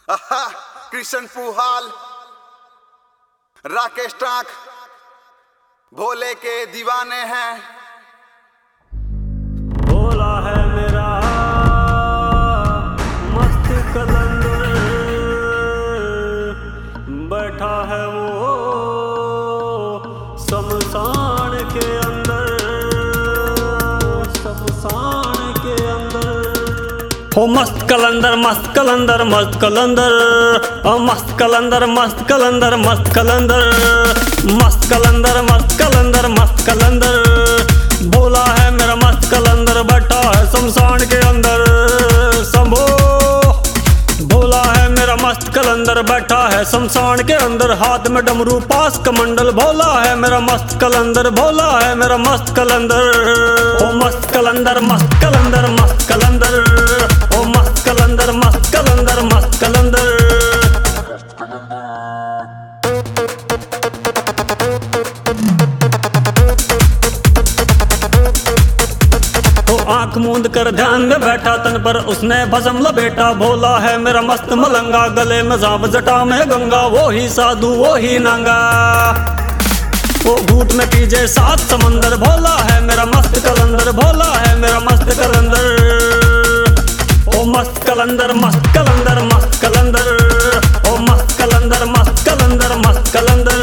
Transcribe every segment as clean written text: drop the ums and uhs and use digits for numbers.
आहा, कृष्ण पुहाल, राकेश टाक भोले के दीवाने हैं। भोला है मेरा मस्त कलंदर, बैठा है वो शमशान के अंदर, शमशान के अंदर। हो मस्त कलंदर मस्त कलंदर मस्त कलंदर, मस्त कलंदर मस्त कलंदर मस्त कलंदर, मस्त कलंदर मस्त कलंदर मस्त कलंदर। भोला है मेरा मस्त कलंदर, बैठा है शमशान के अंदर। शंभो भोला है मेरा मस्त कलंदर, बैठा है शमशान के अंदर। हाथ में डमरू पास कमंडल, भोला है मेरा मस्त कलंदर, भोला है मेरा मस्त कलंदर। ओ मस्त कलंदर मस्त कलंदर मस्त कलंदर, ओ मस्त कलंदर मस्त कलंदर मस्त कलंदर। आंख मूंद कर ध्यान में बैठा, तन पर उसने भस्म लपेटा। भोला है मेरा मस्त मलंगा, गले में सांप जटा में गंगा। वो ही साधु वो ही नांगा, वो घूट में पीजे सात समंदर। भोला है मेरा मस्त कलंदर, भोला है मेरा मस्त कलंदर। ओ मस्त कलंदर मस्त कलंदर मस्त कलंदर, ओ मस्त कलंदर मस्त कलंदर मस्त कलंदर।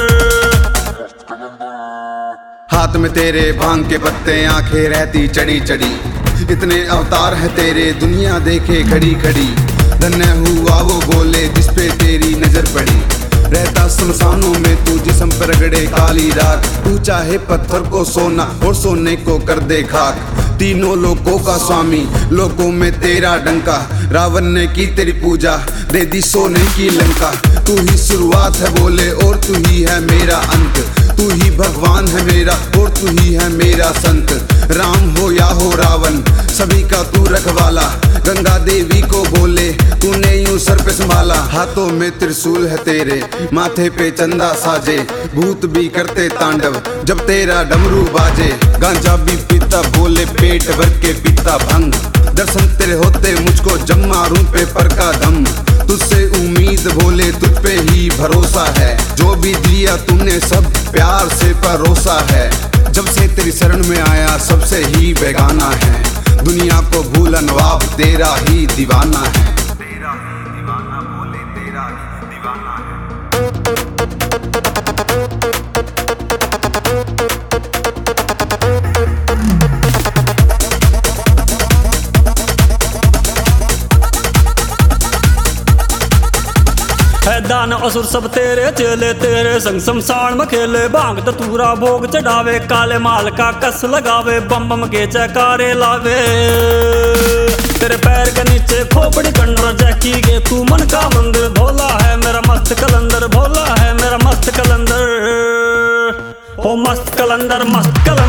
हाथ में तेरे भांग के पत्ते, आंखें रहती चढ़ी चढ़ी। इतने अवतार है तेरे, दुनिया देखे खड़ी खड़ी। धन्य हुआ वो बोले जिस पे तेरी नजर पड़ी। रहता शमशानों में तू, जिस्म पर रगड़े काली राख। तू चाहे पत्थर को सोना और सोने को कर दे खाक। तीनों लोकों का स्वामी, लोकों में तेरा डंका। रावण ने की तेरी पूजा, दे दी सोने की लंका। तू ही शुरुआत है बोले और तू ही है मेरा अंत। तू ही भगवान है मेरा और तू ही है मेरा संत। राम हो या हो रावण, सभी का तू रखवाला। गंगा देवी को बोले तूने यूं सर पे संभाला। हाथों में त्रिशूल है तेरे, माथे पे चंदा साजे। भूत भी करते तांडव जब तेरा डमरू बाजे। गांजा भी पीता बोले, पेट भर के पीता भंग। दर्शन तेरे होते मुझको जम मारूं पेपर का दम। तुझसे उम्मीद भोले, तुझ पे ही भरोसा है। जो भी दिया तूने सब प्यार से परोसा है। जब से तेरी शरण में आया सबसे ही बेगाना है। दुनिया को भूला नवाब, तेरा ही दीवाना है। तेरा ही दीवाना भोले, तेरा ही दीवाना है। है दान असुर सब तेरे चेले, तेरे संग शमशान में खेले। भांग धतूरा भोग चढ़ावे, काले माल का कस लगावे। बम बम के जयकारे लावे, तेरे पैर के नीचे खोपड़ी कंडर। जैकी गे तू मन का मंदिर, भोला है मेरा मस्त कलंदर, भोला है मेरा मस्त कलंदर। ओ मस्त कलंदर मस्त कलंदर।